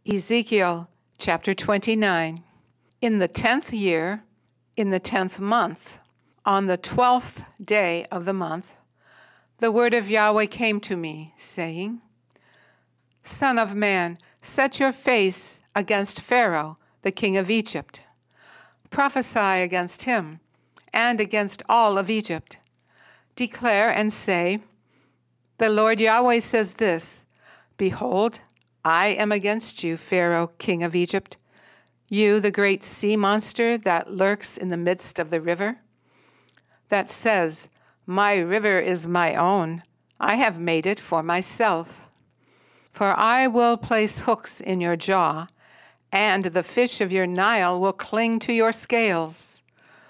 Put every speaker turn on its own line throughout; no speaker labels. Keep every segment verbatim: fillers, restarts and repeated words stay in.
Ezekiel chapter twenty-nine. In the tenth year, in the tenth month, on the twelfth day of the month, the word of Yahweh came to me, saying, Son of man, set your face against Pharaoh, the king of Egypt. Prophesy against him and against all of Egypt. Declare and say, The Lord Yahweh says this, Behold, I am against you, Pharaoh, king of Egypt, you, the great sea monster that lurks in the midst of the river, that says, My river is my own, I have made it for myself. For I will place hooks in your jaw, and the fish of your Nile will cling to your scales.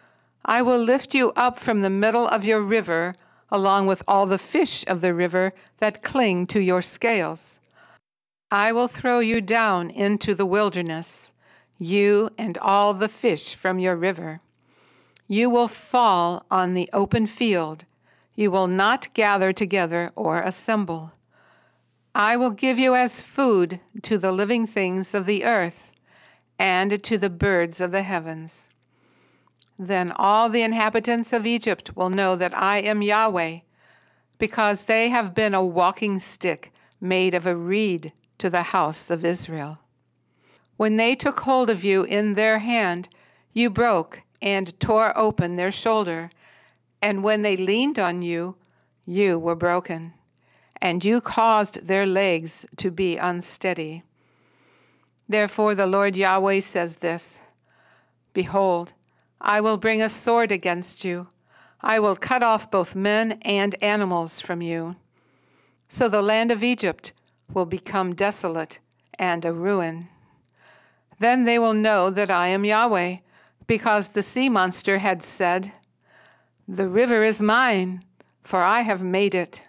I will lift you up from the middle of your river, along with all the fish of the river that cling to your scales. I will throw you down into the wilderness, you and all the fish from your river. You will fall on the open field. You will not gather together or assemble. I will give you as food to the living things of the earth and to the birds of the heavens. Then all the inhabitants of Egypt will know that I am Yahweh, because they have been a walking stick made of a reed to the house of Israel. When they took hold of you in their hand, you broke and tore open their shoulder, and when they leaned on you, you were broken, and you caused their legs to be unsteady. Therefore the Lord Yahweh says this, Behold, I will bring a sword against you. I will cut off both men and animals from you. So the land of Egypt will become desolate and a ruin. Then they will know that I am Yahweh, because the sea monster had said, The river is mine, for I have made it.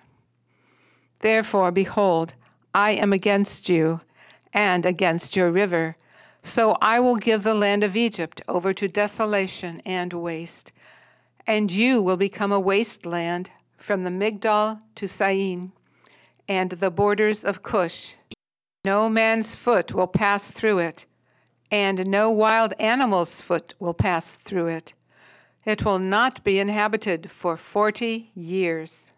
Therefore, behold, I am against you and against your river, so I will give the land of Egypt over to desolation and waste, and you will become a wasteland from the Migdol to Syene, and the borders of Cush. No man's foot will pass through it, and no wild animal's foot will pass through it. It will not be inhabited for forty years.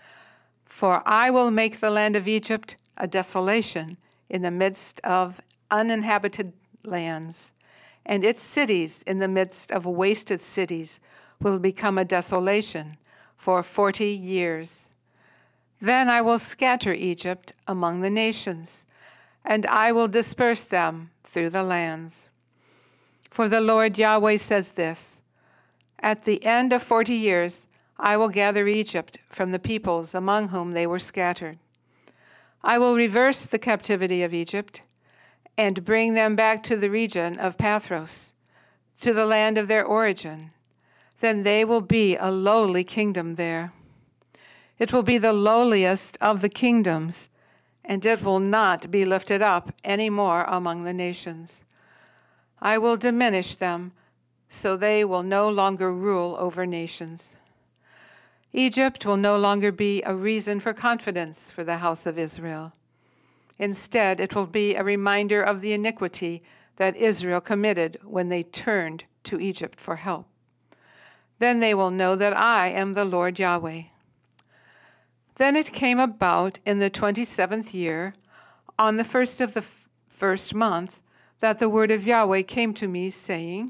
For I will make the land of Egypt a desolation in the midst of uninhabited lands, and its cities in the midst of wasted cities will become a desolation for forty years. Then I will scatter Egypt among the nations, and I will disperse them through the lands. For the Lord Yahweh says this, At the end of forty years I will gather Egypt from the peoples among whom they were scattered. I will reverse the captivity of Egypt and bring them back to the region of Pathros, to the land of their origin. Then they will be a lowly kingdom there. It will be the lowliest of the kingdoms, and it will not be lifted up any more among the nations. I will diminish them, so they will no longer rule over nations. Egypt will no longer be a reason for confidence for the house of Israel. Instead, it will be a reminder of the iniquity that Israel committed when they turned to Egypt for help. Then they will know that I am the Lord Yahweh. Then it came about in the twenty-seventh year, on the first of the f- first month, that the word of Yahweh came to me, saying,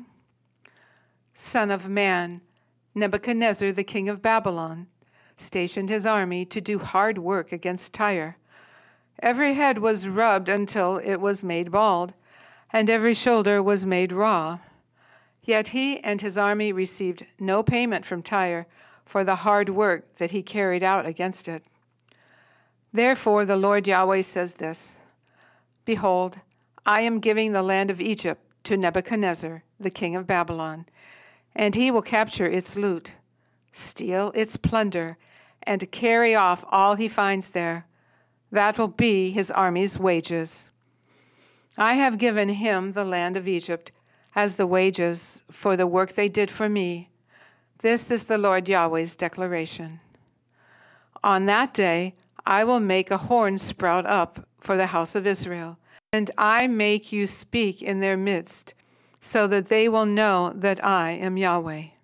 Son of man, Nebuchadnezzar the king of Babylon stationed his army to do hard work against Tyre. Every head was rubbed until it was made bald, and every shoulder was made raw. Yet he and his army received no payment from Tyre for the hard work that he carried out against it. Therefore the Lord Yahweh says this, Behold, I am giving the land of Egypt to Nebuchadnezzar, the king of Babylon, and he will capture its loot, steal its plunder, and carry off all he finds there. That will be his army's wages. I have given him the land of Egypt as the wages for the work they did for me. This is the Lord Yahweh's declaration. On that day I will make a horn sprout up for the house of Israel, and I make you speak in their midst, so that they will know that I am Yahweh.